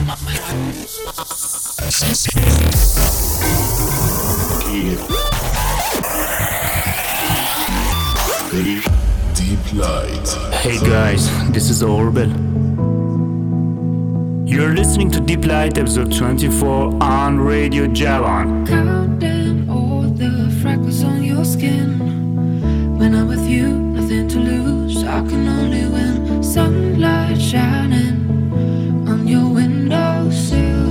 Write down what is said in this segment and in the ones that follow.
Deep Light. Hey guys, this is Orbel. You're listening to Deep Light episode 24 on Radio Javan. Counting all the freckles on your skin. When I'm with you, nothing to lose. I can only win. Sunlight shining on your windowsill.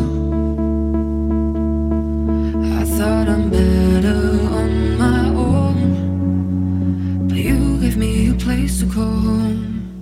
I thought I'm better on my own, but you gave me a place to call home.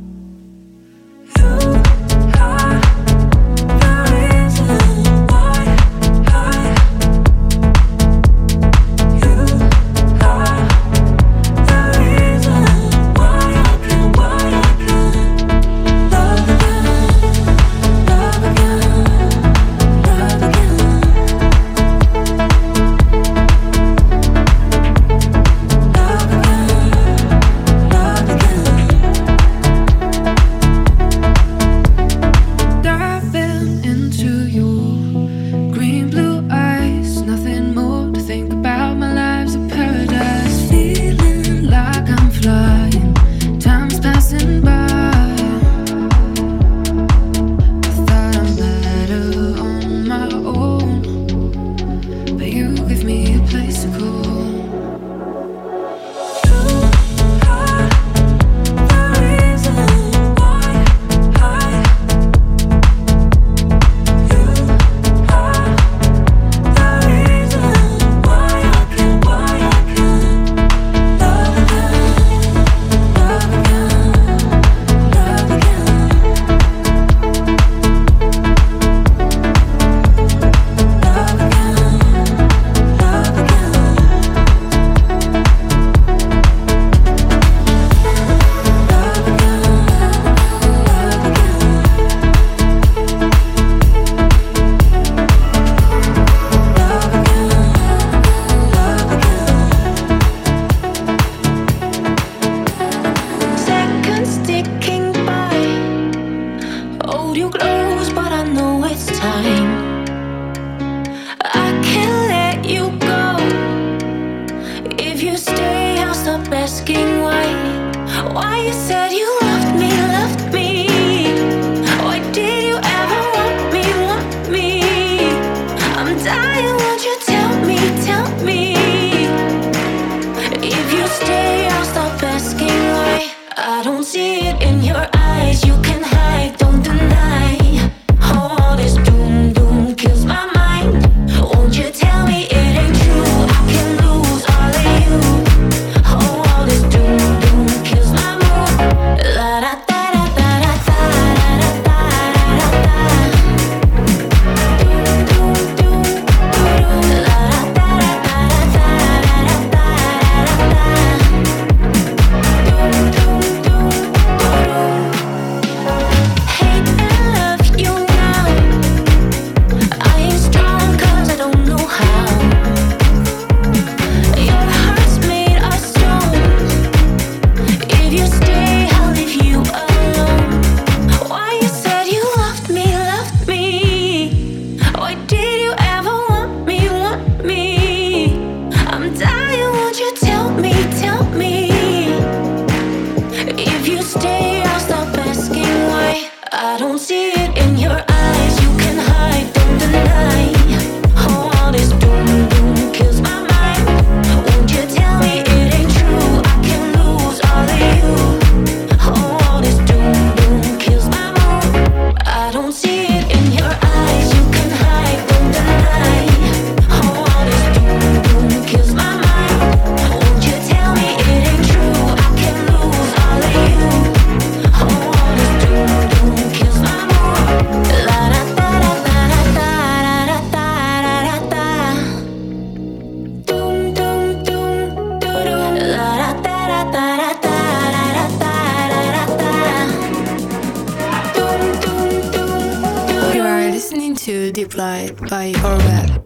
Deep Light by Orbel.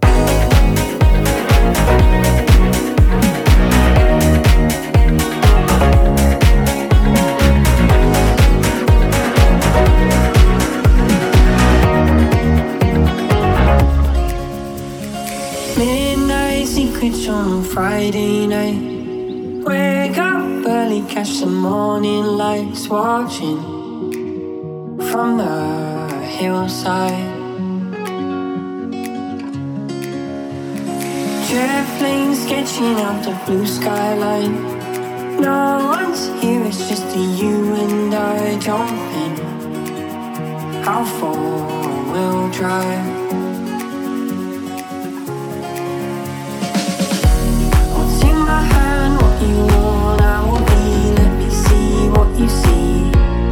beach on Friday night. Wake up early, catch the morning lights, watching from the hillside. Jet plane sketching out the blue skyline. No one's here, it's just you and I jumping. How far we'll drive. You want, I will be, let me see what you see.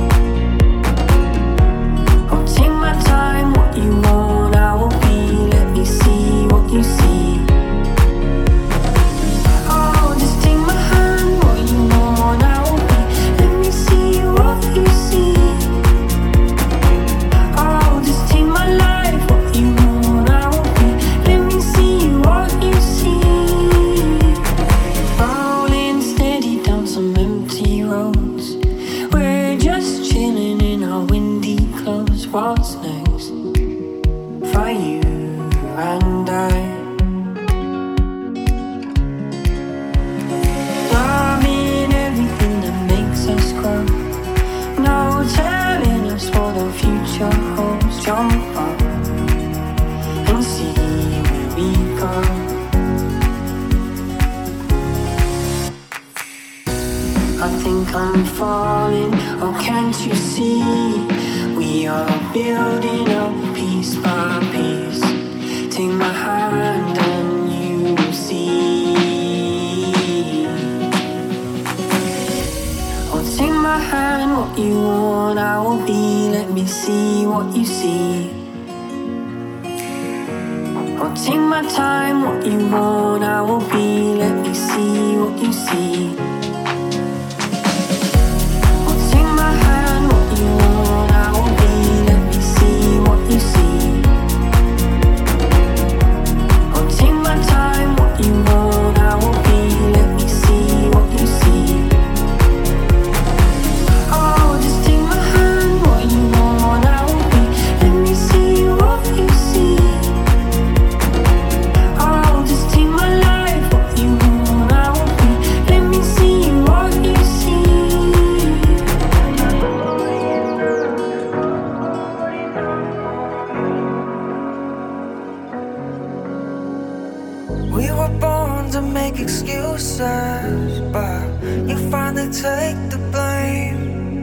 I'll take my time, what you want, I will be, let me see what you see. Oh, just take my hand, what you want, I will be, let me see what you see. Oh, just take my life, what you want, I will be, let me see what you see. Some empty roads. We're just chilling in our windy clothes. What's next for you and I? Loving everything that makes us grow. No telling us what the future holds. Jump up and see where we go. I think I'm falling, oh can't you see? We are building up piece by piece. Take my hand and you will see. Oh take my hand, what you want I will be. Let me see what you see. Oh take my time, what you want I will be. Let me see what you see. Take the blame.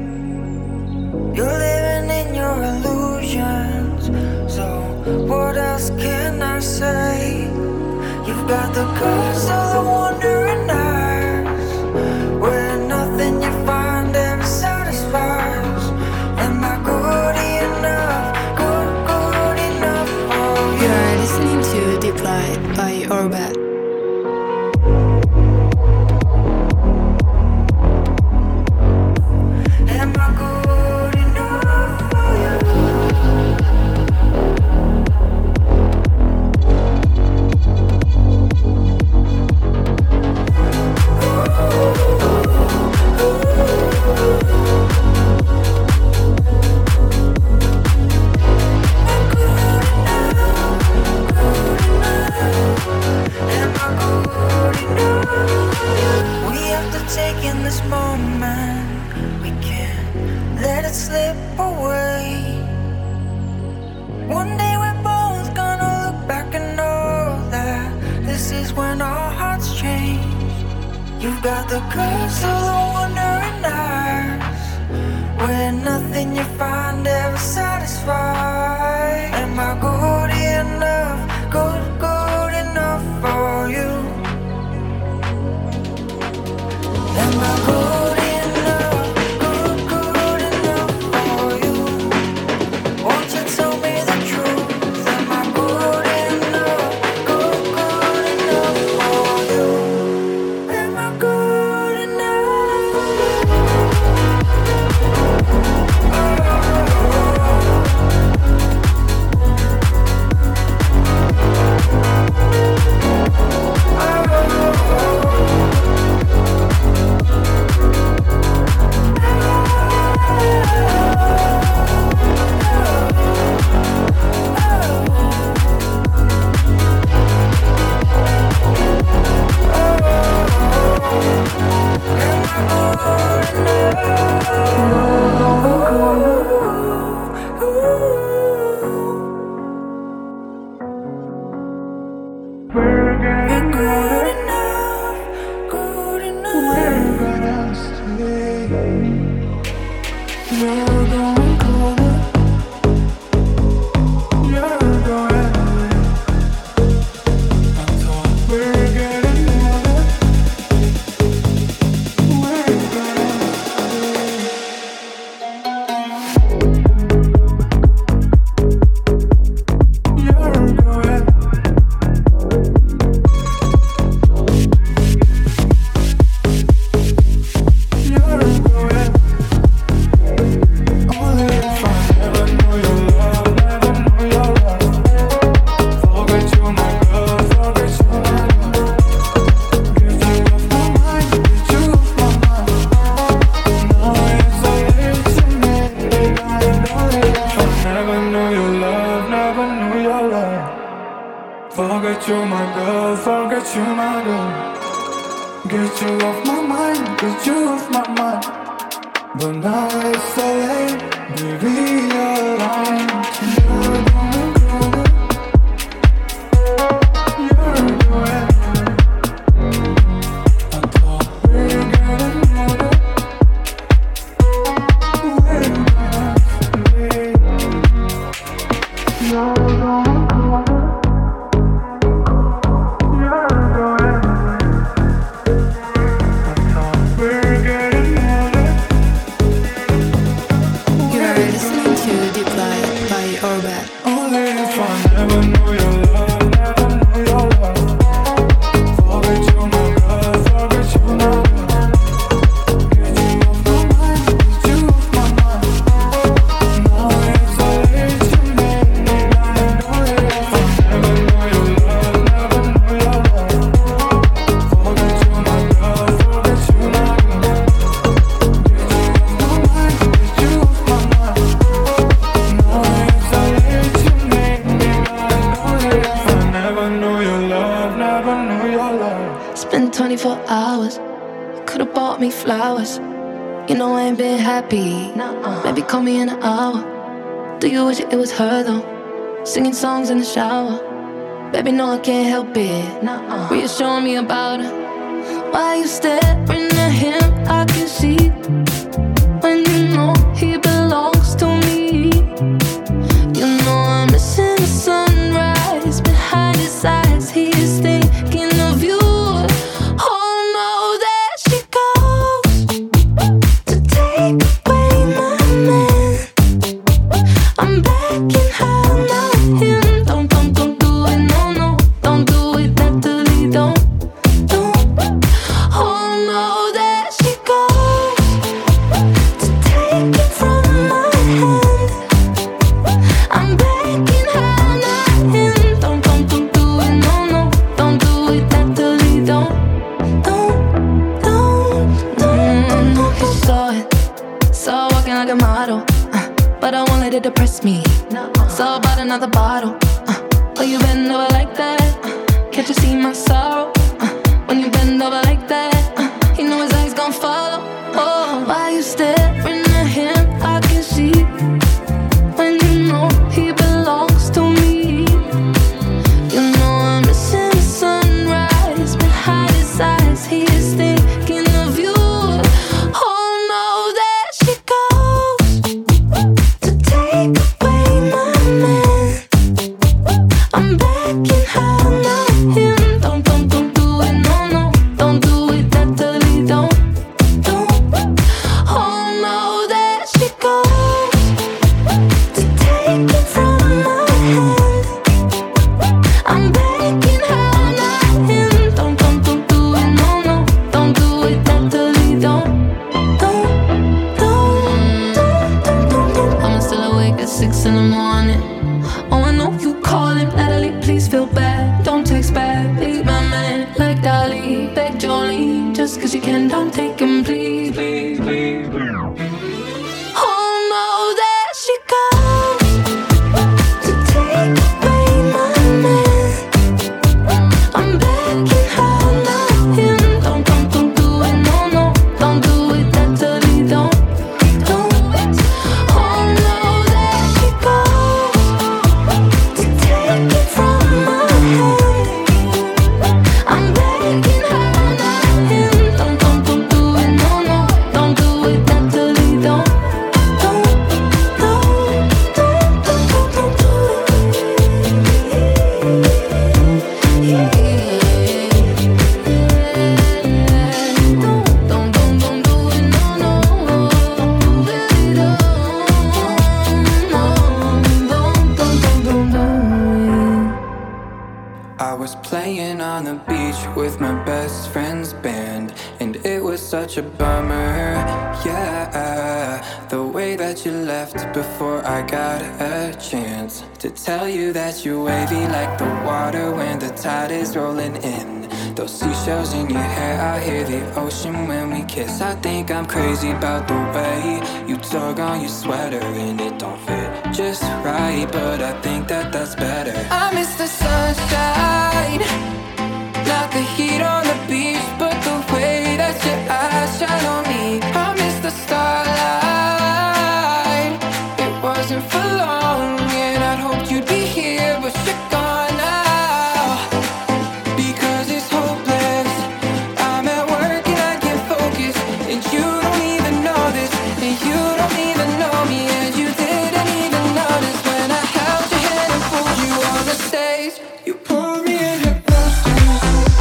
You're living in your illusions. So what else can I say? You've got the ghost of the wandering eyes, where nothing you find ever satisfies. Am I good enough? Good enough for you? You're listening to Deep Light by Orbit. Am I good enough? Forget you, my girl, forget you, my girl. Get you off my mind, get you off my mind. But now it's so late, we realize you're going crazy. You're going I thought we're getting older. We're gonna you're going flowers. You know I ain't been happy. Maybe call me in an hour. Do you wish it was her though? Singing songs in the shower. Baby, no, I can't help it. Reassuring me about her. Why you staring at him? I can see when you know he belongs to me. You know I'm missing the sunrise behind his eyes. He is thinking of you. Depress me. So about another bottle. Oh, you bend over like that. Can't you see my sorrow? When you bend over like that, you know his eyes gon' follow. Oh, why you staring at him? I can see when you know he belongs to me. You know I'm missing the sunrise behind his eyes. He is thinking of you. Oh no, there she goes. I'm begging her, not him. Don't do it, no, no. Don't do it, that totally don't. Oh no, there she goes to take it from my hand. I'm begging her, not him. Don't do it, no, no. Don't do it, that totally don't. I'm still awake at 6 in the morning. Oh, I know you calling, Natalie, please feel bad. Don't text back, leave my man like Dolly. Beg Jolie, just cause you can, don't take him, please, please, please. Oh no, there she goes to take away my man. I'm begging her, not him. Don't do it, no, no. Don't do it, that totally don't. Oh no, there she goes to take it from my hand. I'm begging her, not him. Don't do it, no, no. Don't do it, that totally don't. I was playing on the beach with my best friend's band, and it was such a bummer, yeah. The way that you left before I got a chance to tell you that you're wavy like the water when the tide is rolling in. Those seashells in your hair, I hear the ocean when we kiss. I think I'm crazy about the way you tug on your sweater and it don't fit just right, but I think that that's better. I miss the sunshine Not the heat on the beach, but the way that your eyes shine on me. I miss the starlight. It wasn't for long, and I'd hoped you'd be here, but you're gone now. Because it's hopeless. I'm at work and I can't focus, and you don't even know this, and you don't even know me, and you didn't even notice when I held your hand and pulled you on the stage. You pulled me in hypnosis.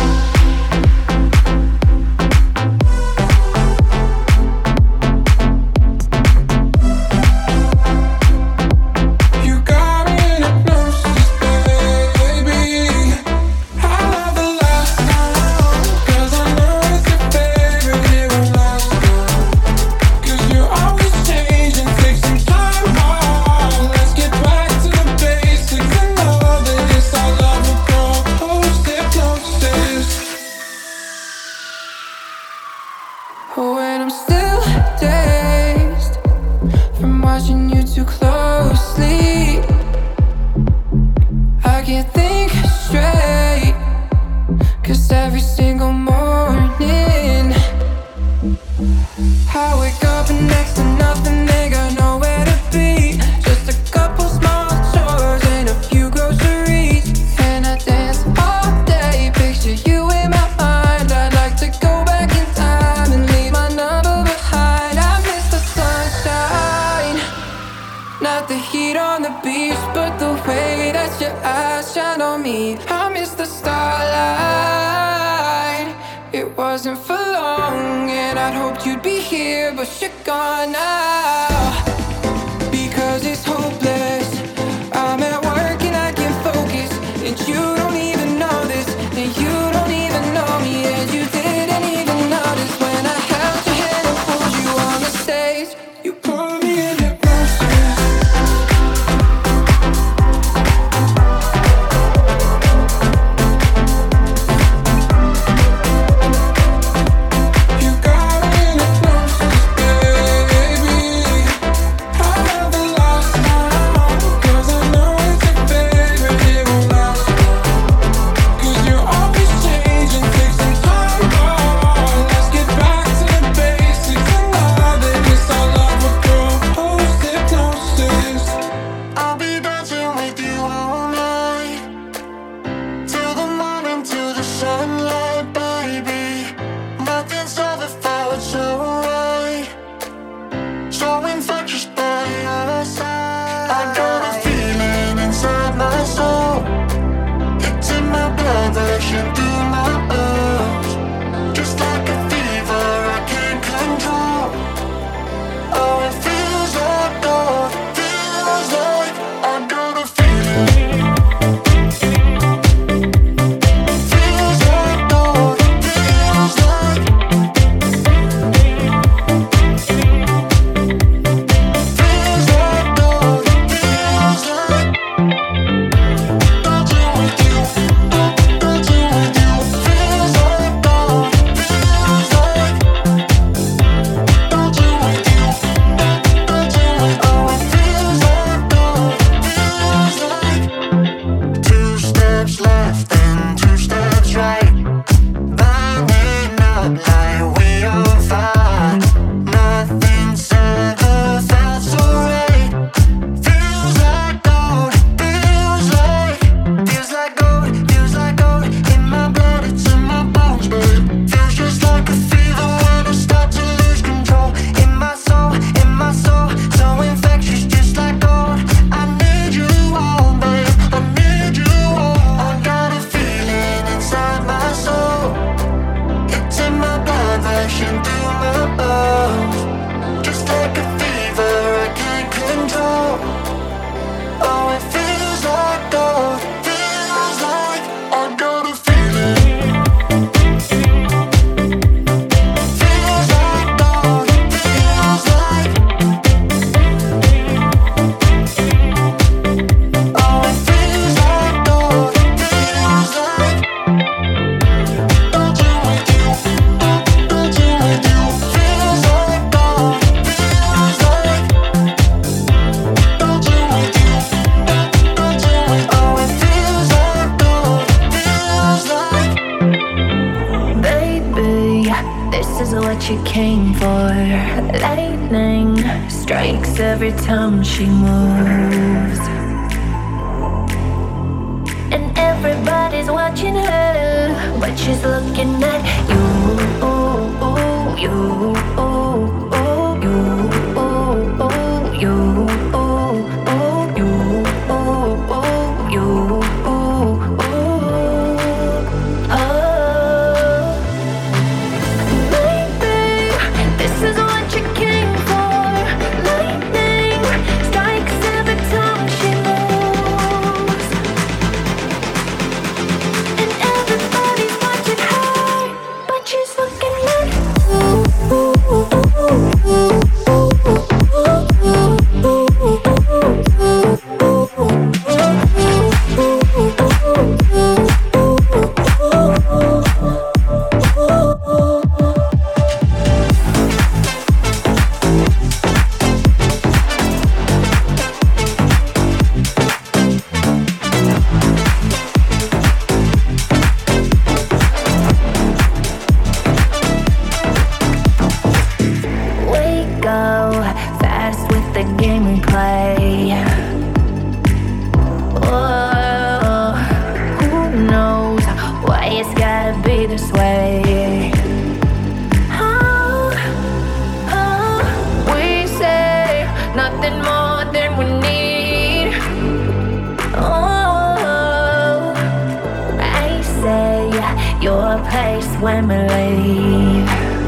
You got me in hypnosis, baby. I love the last time, 'cause I know it's your favorite. It was last time, 'cause you always change and take some time off. Let's get back to the basics and know that it's all lovable. Post-hypnosis. When I'm still dazed from watching you too closely, I can't think straight, 'cause every single morning I wake up and next to nothing, they got nowhere to be. Just a couple small chores and a few groceries, and I dance all day, picture you in my mind. I'd like to go back in time and leave my number behind. I miss the sunshine, not the heat on the beach, but the way that your eyes shine on me. I miss the starlight. It wasn't for long, and I'd hoped you'd be here, but you're gone now. Because it's hopeless. I'm at work and I can't focus, and you don't even know this, and you don't even know me, and you didn't even notice when I held your hand and pulled you on the stage. You pulled me in hypnosis. You got me in hypnosis, baby. she came for. Lightning strikes every time she moves, and everybody's watching her, but she's looking at you. You. When we leave,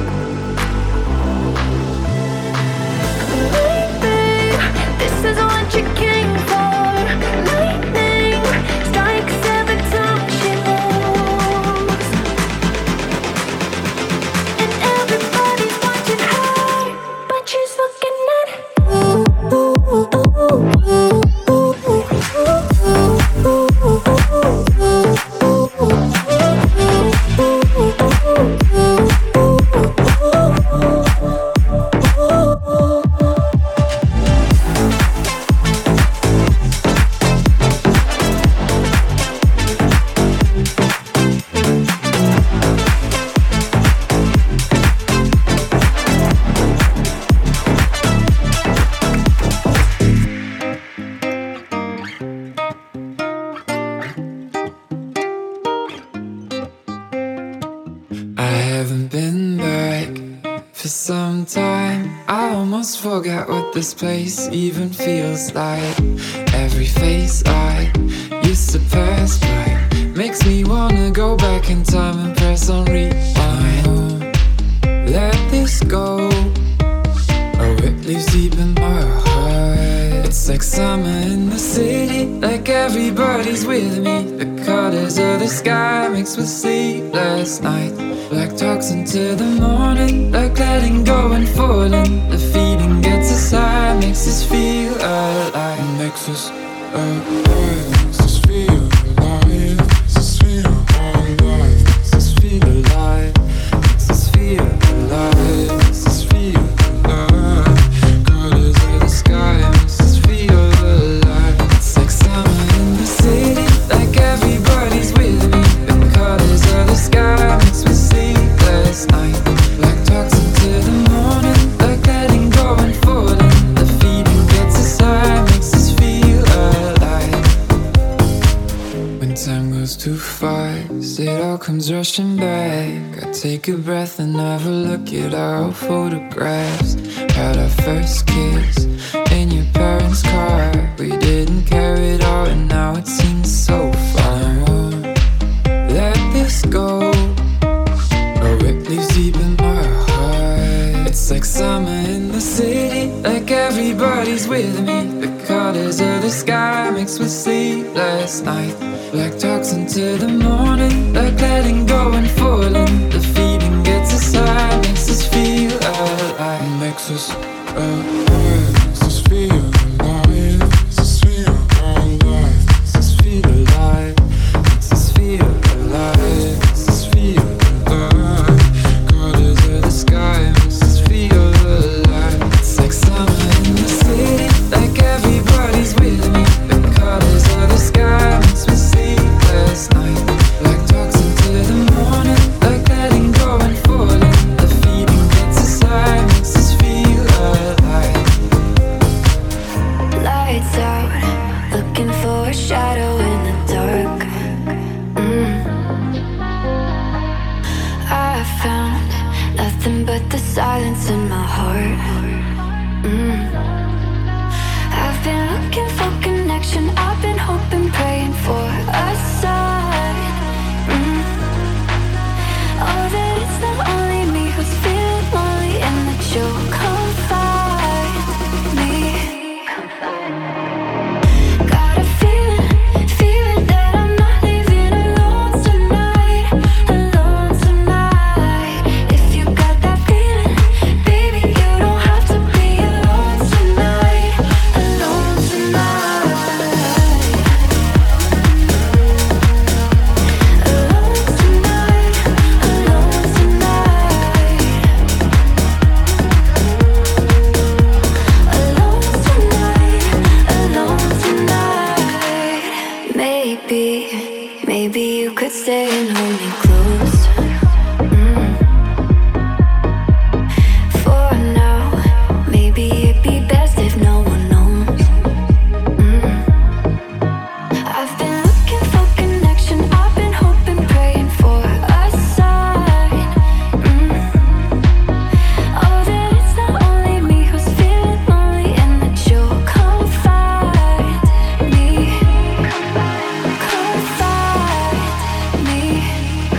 baby, this is what you came for. Lightning strikes every time she moves, and everybody's watching her, but she's looking at forgot what this place even feels like. Every face I used to pass by makes me wanna go back in time and press on rewind. Let this go, oh, it lives deep in my heart. It's like summer in the city, like everybody's with me. The colors of the sky mixed with sleepless night, like talks into the morning, like letting go and falling. The feeling gets us high, makes us feel alive. It makes us alive, makes us feel alive, makes us feel alive, makes us feel alive, makes us feel alive, makes us feel alive. Colors of the sky makes us feel alive. It's like summer in the city, like everybody's with me. The colors of the sky makes me sleepless night, like talks into the morning, like letting go and falling. The feeling gets us high, makes us feel alive. When time goes too fast, it all comes rushing back. I take a breath and have a look at our photographs. Had our first kiss in your parents' car. We didn't care at all, and now it seems so far. Let this go, oh, it lives deep in my heart. It's like summer in the city, like everybody's with me. The colors of the sky mixed with sleepless night, like talks into the morning, like letting go and falling. The feeling gets us high, makes us feel alive. It makes us alive, makes us feel alive, makes us feel alive, makes us feel alive, makes us feel alive, makes us feel alive. Colors of the sky makes us feel alive. It's like summer in the city, like everybody's with me. The colors of the sky makes me sleepless night, like talks into the morning, like letting go and falling. The feeling gets shadow in the dark. I found nothing but the silence in my heart. I've been looking for connection. I've been hoping, praying for a sign. Oh, that it's not only me who's feeling lonely and that you'll come find me. Got a feeling that I'm not leaving alone tonight, alone tonight. If you got that feeling, baby, you don't have to be alone tonight, alone tonight. Alone tonight, alone tonight. Alone tonight, alone tonight. Maybe you could stay and hold me close. For now, maybe it'd be best if no one knows. I've been looking for connection. I've been hoping, praying for a sign. Oh, that it's not only me who's feeling lonely and that you'll come find me. Come find me.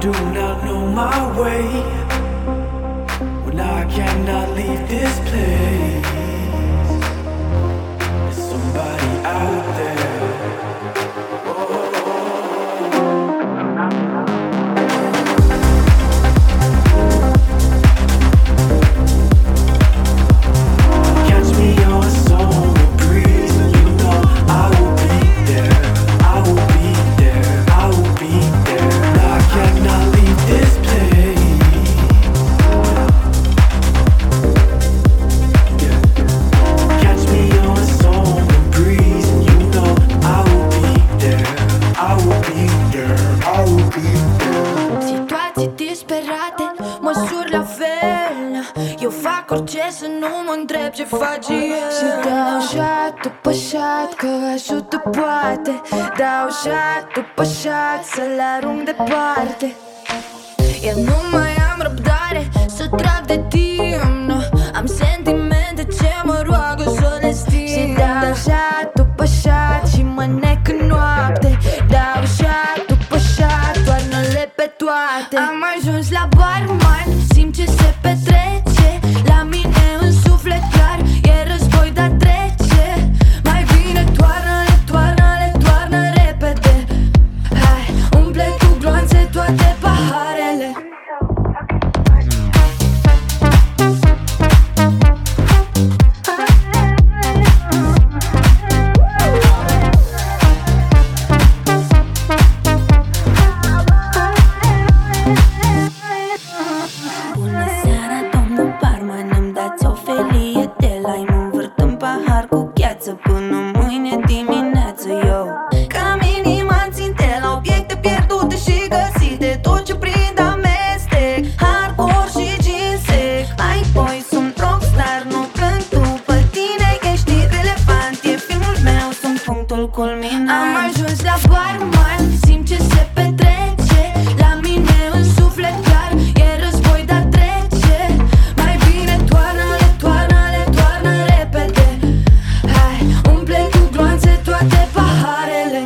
do not know my way when I cannot leave this place. There's somebody out there. Catch me on a summer breeze, and you know I will be there. I will be there. I will be there. I cannot leave this place. Yeah. Catch me on a summer breeze, and you know I will be there. I will be there. I will be there. Situații disperate, măsuri la fel. Eu fac orice să nu mă întreb ce face el. Și dau shot după shot, că ajută poate. Dau shot după shot, să-l arunc departe. Eu nu mai am răbdare să trag de timp, no. Am sentimente ce mă roagă să le sting. Și dau shot după shot și mă nec în noapte. Dau shot după shot, toarnă-le pe toate. Am ajuns la barman, simt ce se petrece. La mine în suflet clar, e război, dar trece. Mai bine toarnă-le, toarnă-le, toarnă repede. Hai, umple cu gloanțe toate paharele. Bună seara, domnul barman, îmi dați o felie de lime. Învârt în pahar cu gheață până mâine dimineață. Eu ca minim am ținte la obiecte pierdute și găsite. Tot ce prind amestec, hardcore și ginsec. Mai boy, sunt rockstar, nu plâng după tine. Ești irelevant, e filmul meu, sunt punctul culminant. Am ajuns la barman, simt ce se petrece. La mine în suflet clar, e război, dar trece. Mai bine toarnă-le, toarnă-le, toarnă repede. Hai, umple cu gloanțe toate paharele.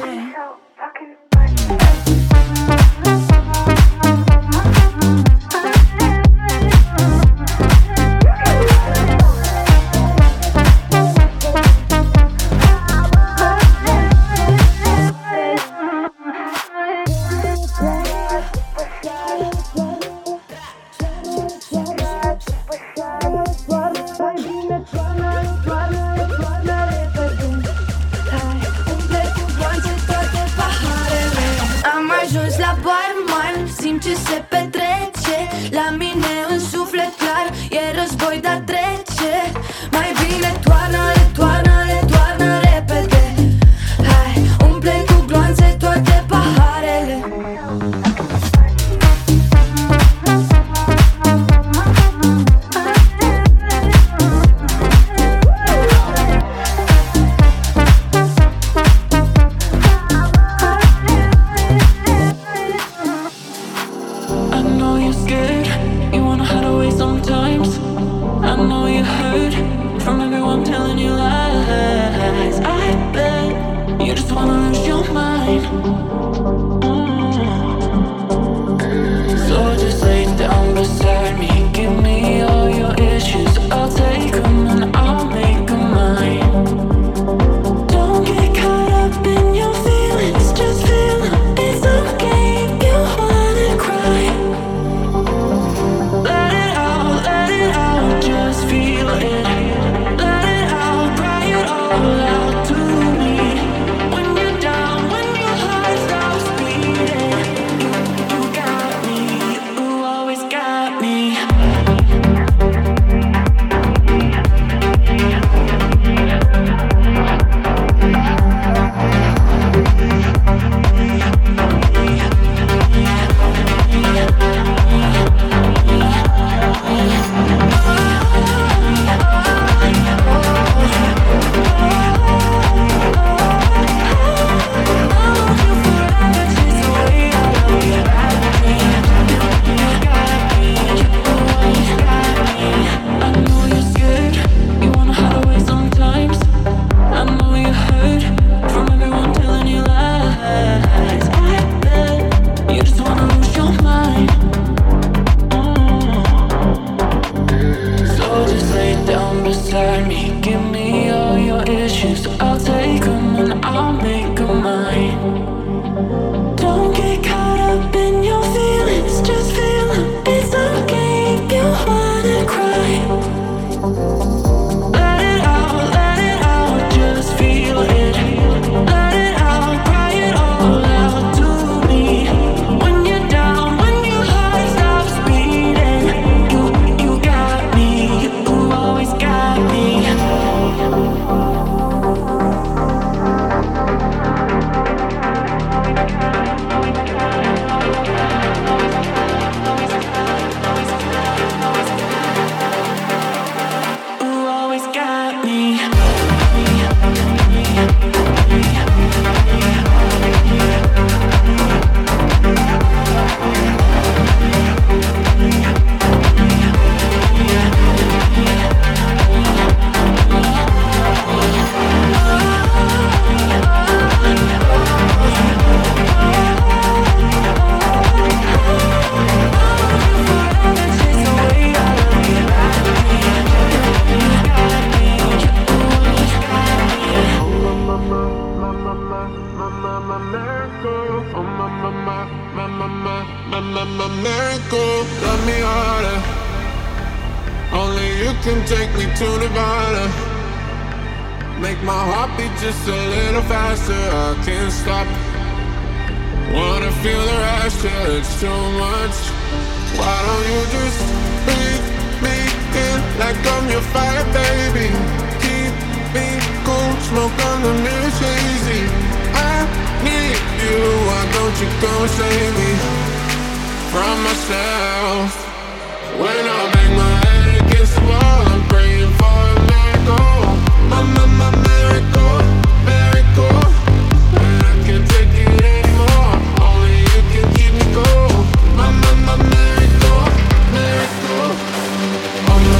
Am ajuns la barman, simt ce se petrece. La mine în suflet clar, e război, dar trece. Mai bine toarnă-le, toarnă-le, toarnă repede. Hai, umple cu gloanțe toate paharele. I know you're scared, my miracle. Love me harder. Only you can take me to Nirvana. Make my heart beat just a little faster. I can't stop. Wanna feel the rush till it's too much. Why don't you just breathe me in like I'm your fire, baby? Keep me cool, smoke on the mirror, easy. I need you, why don't you come save me from myself? When I bang my head against the wall, I'm praying for a miracle. My miracle, miracle. When I can't take it anymore, only you can keep me cool. My miracle, miracle. Oh my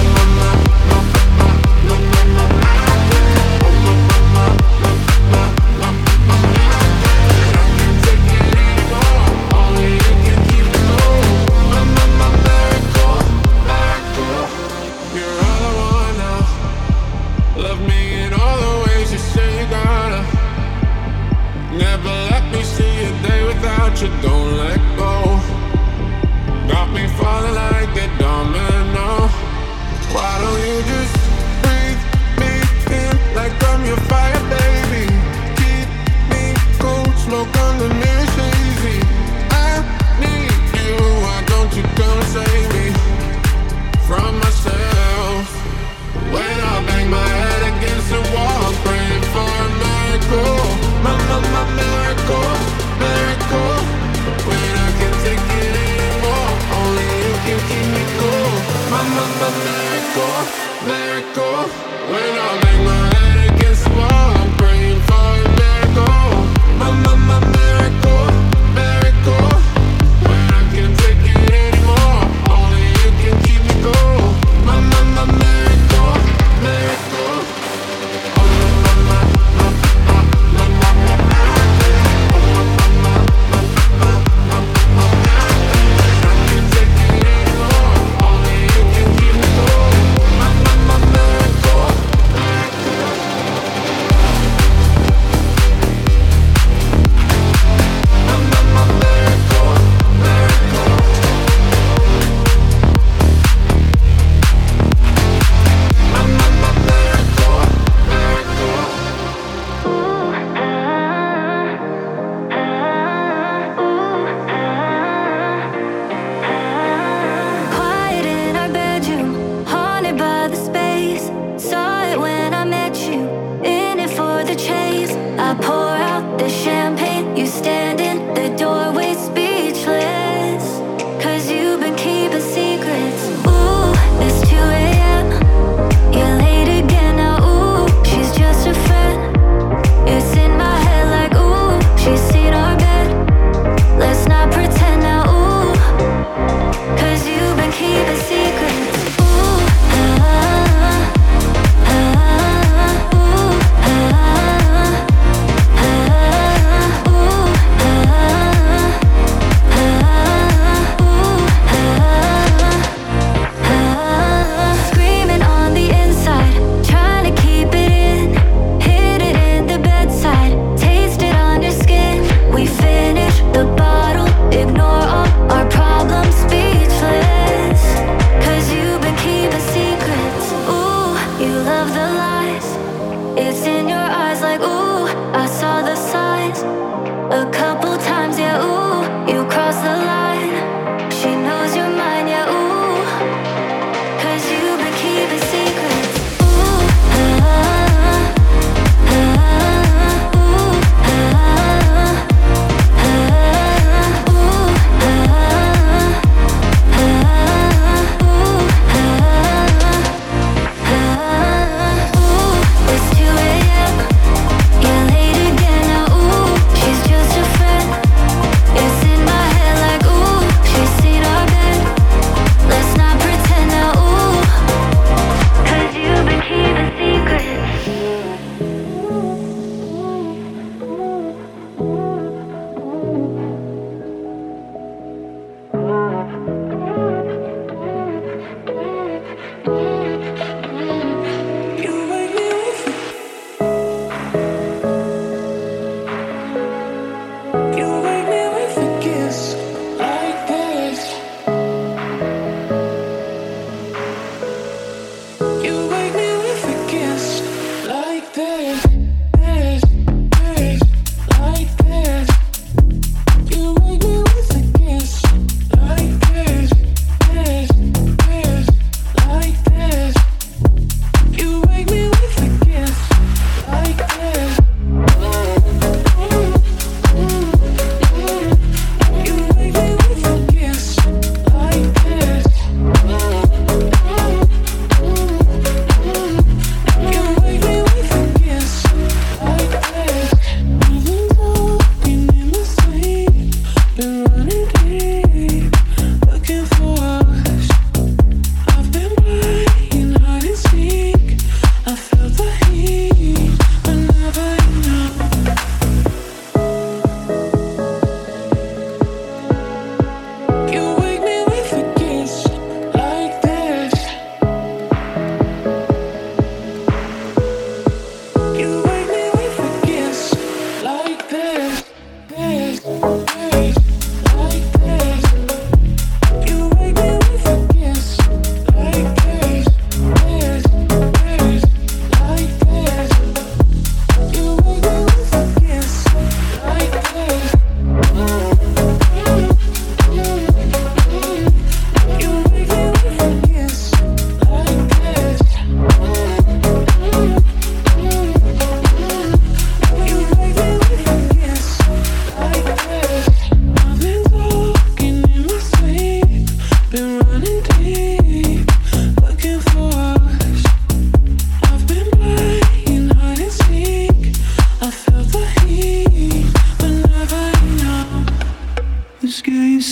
you don't let go. Got me falling like a domino. Why don't you just breathe me in like I'm your fire, baby? Keep me cool, smoke on the mirror, easy. I need you, why don't you come save me from myself? When I bang my head against the wall, I'm praying for a miracle. My miracle, miracle. When I can't take it anymore, only you can keep me cool. My miracle, miracle. When I bang my head against the wall, I'm praying for a miracle. My miracle, miracle. When I can't take it anymore, only you can keep me cool. My miracle, miracle.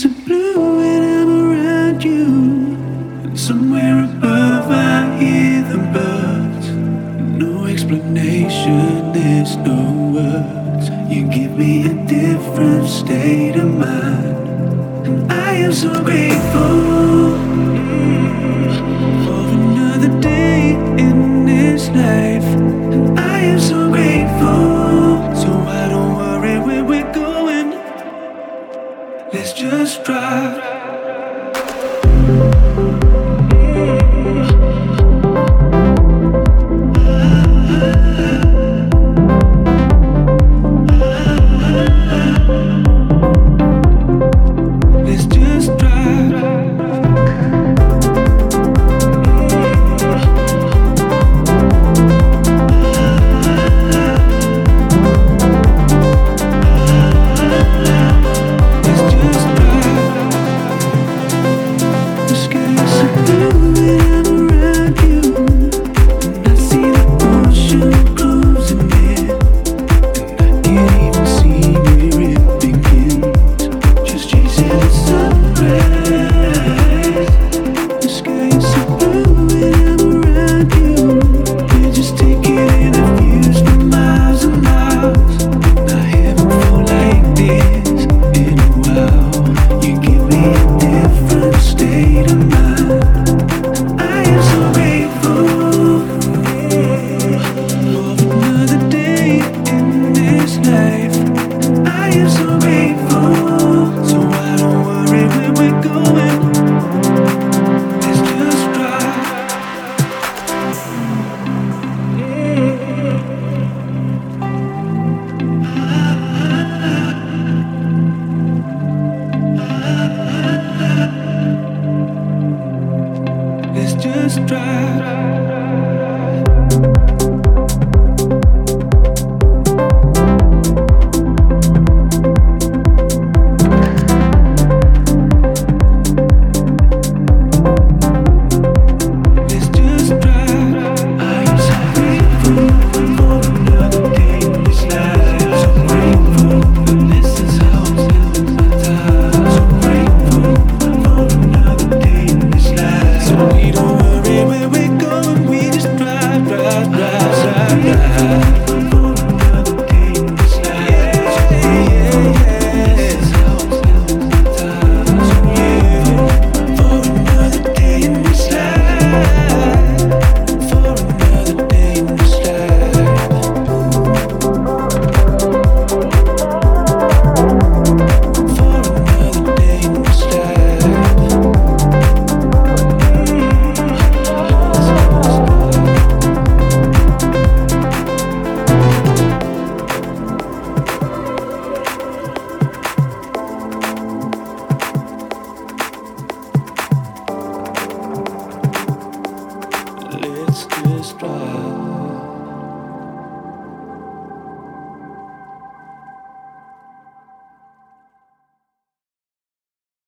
so blue when I'm around you. And somewhere above I hear the birds. No explanation, there's no words. You give me a different state of mind. And I am so grateful for another day in this life. And I am so grateful, so I don't worry where we're going. Let's just drive. Let's just drive. Let's just drive.